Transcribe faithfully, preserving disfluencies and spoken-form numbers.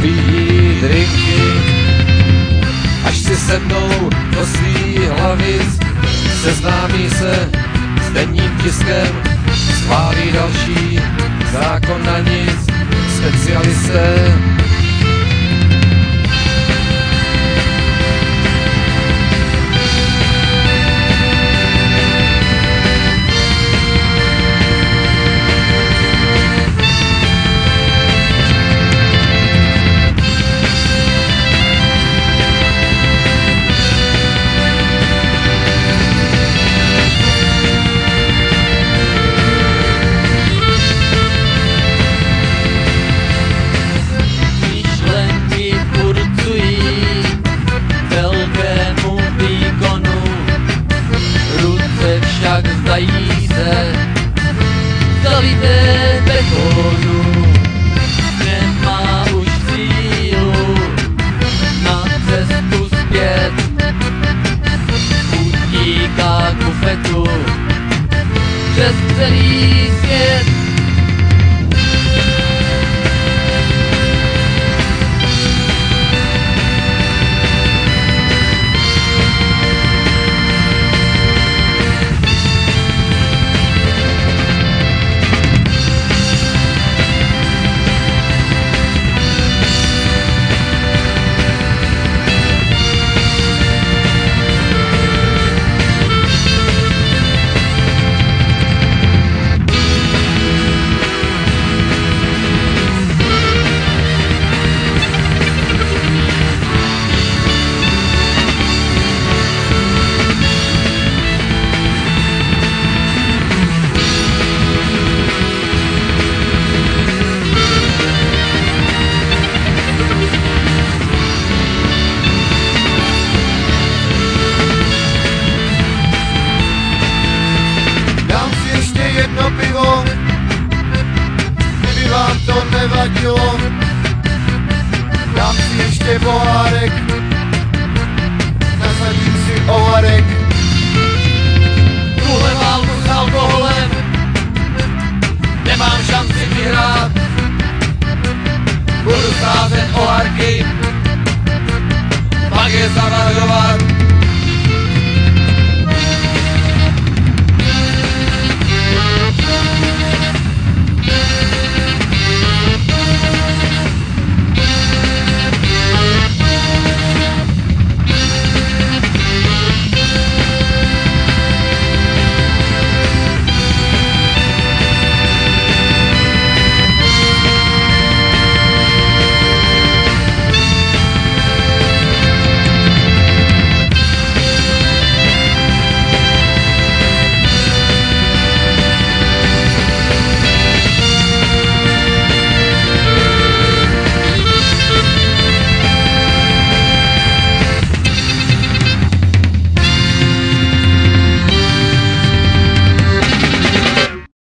vypíjí drinky, až si sednou do svý hlavic, seznámí se s denním tiskem, schválí další zákon na nic, specialisté. Jak zdají se zalité betonu, nemá už sílu na cestu zpět, utíká k bufetu přes celý svět. Jedno pivo, kdyby vám to nevadilo, dám si ještě pohárek, nasadím si ovarek. Tuhle válku s alkoholem nemám šanci vyhrát, budu sázet oharky